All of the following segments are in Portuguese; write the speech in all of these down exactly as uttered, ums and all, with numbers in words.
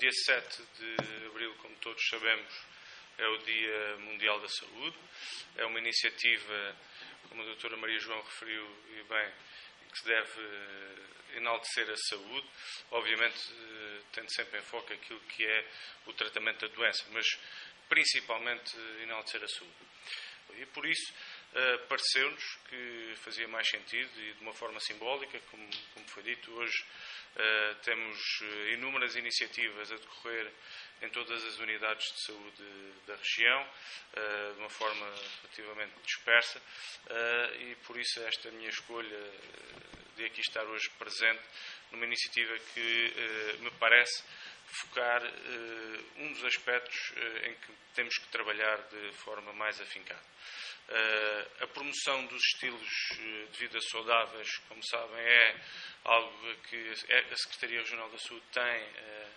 dia sete de abril, como todos sabemos, é o Dia Mundial da Saúde. É uma iniciativa, como a doutora Maria João referiu e bem, que se deve enaltecer a saúde, obviamente tendo sempre em foco aquilo que é o tratamento da doença, mas principalmente enaltecer a saúde. E por isso uh, pareceu-nos que fazia mais sentido, e de uma forma simbólica, como, como foi dito, hoje uh, temos inúmeras iniciativas a decorrer em todas as unidades de saúde da região, uh, de uma forma relativamente dispersa, uh, e por isso esta minha escolha de aqui estar hoje presente numa iniciativa que uh, me parece focar uh, um dos aspectos uh, em que temos que trabalhar de forma mais afincada. Uh, a promoção dos estilos uh, de vida saudáveis, como sabem, é algo que a Secretaria Regional da Saúde tem uh,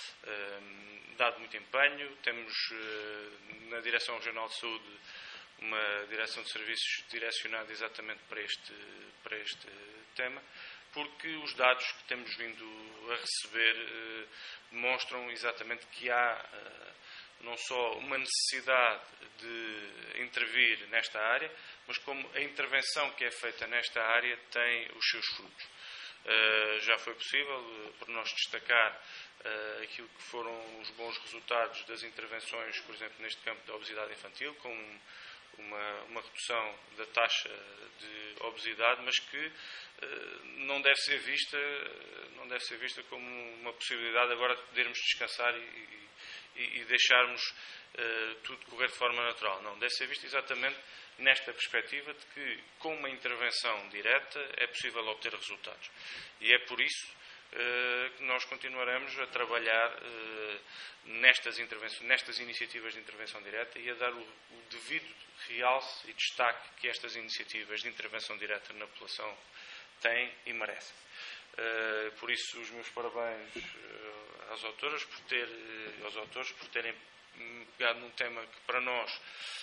uh, dado muito empenho. Temos uh, na Direção Regional de Saúde uma direção de serviços direcionada exatamente para este, para este tema, porque os dados que temos vindo a receber uh, demonstram exatamente que há uh, não só uma necessidade de intervir nesta área, mas como a intervenção que é feita nesta área tem os seus frutos. Uh, já foi possível, uh, por nós destacar uh, aquilo que foram os bons resultados das intervenções, por exemplo, neste campo da obesidade infantil, com uma, uma redução da taxa de obesidade, mas que uh, não deve ser vista, não deve ser vista como uma possibilidade agora de podermos descansar e, e, e deixarmos uh, tudo correr de forma natural. Não, deve ser vista exatamente nesta perspectiva de que, com uma intervenção direta, é possível obter resultados. E é por isso uh, que nós continuaremos a trabalhar uh, nestas, intervenções, nestas iniciativas de intervenção direta e a dar o, o devido realce e destaque que estas iniciativas de intervenção direta na população têm e merecem. Uh, por isso, os meus parabéns uh, às autoras por ter, uh, aos autores por terem pegado num tema que para nós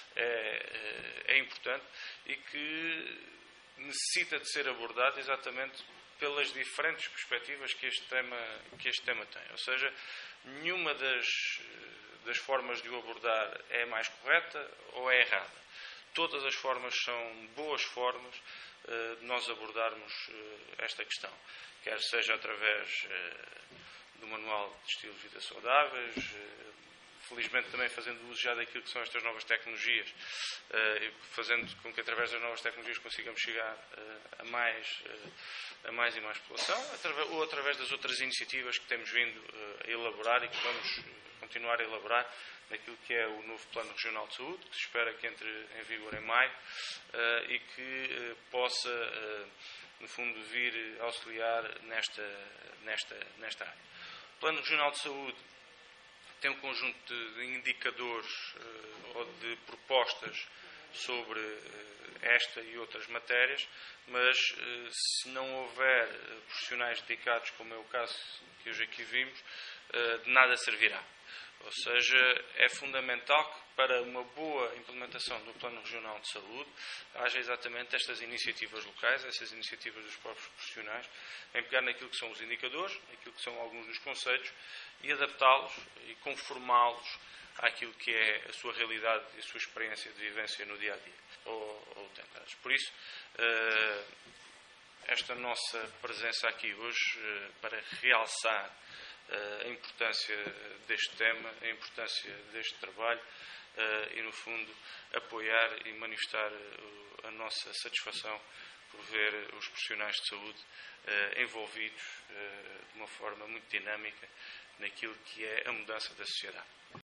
é, é importante e que necessita de ser abordado exatamente pelas diferentes perspectivas que este tema, que este tema tem. Ou seja, nenhuma das, das formas de o abordar é mais correta ou é errada. Todas as formas são boas formas uh, de nós abordarmos uh, esta questão. Quer seja através uh, do Manual de Estilos de Vida Saudáveis, uh, felizmente também fazendo uso já daquilo que são estas novas tecnologias, uh, fazendo com que através das novas tecnologias consigamos chegar uh, a, mais, uh, a mais e mais população, através, ou através das outras iniciativas que temos vindo uh, a elaborar e que vamos continuar a elaborar naquilo que é o novo Plano Regional de Saúde, que se espera que entre em vigor em maio uh, e que uh, possa, uh, no fundo, vir auxiliar nesta, nesta, nesta área. O Plano Regional de Saúde tem um conjunto de indicadores uh, ou de propostas sobre uh, esta e outras matérias, mas uh, se não houver uh, profissionais dedicados, como é o caso que hoje aqui vimos, uh, de nada servirá. Ou seja, é fundamental que para uma boa implementação do Plano Regional de Saúde haja exatamente estas iniciativas locais, essas iniciativas dos próprios profissionais, em pegar naquilo que são os indicadores, naquilo que são alguns dos conceitos e adaptá-los e conformá-los àquilo que é a sua realidade e a sua experiência de vivência no dia-a-dia. Ou, ou tentados. Por isso, esta nossa presença aqui hoje para realçar a importância deste tema, a importância deste trabalho e, no fundo, apoiar e manifestar a nossa satisfação por ver os profissionais de saúde envolvidos de uma forma muito dinâmica naquilo que é a mudança da sociedade.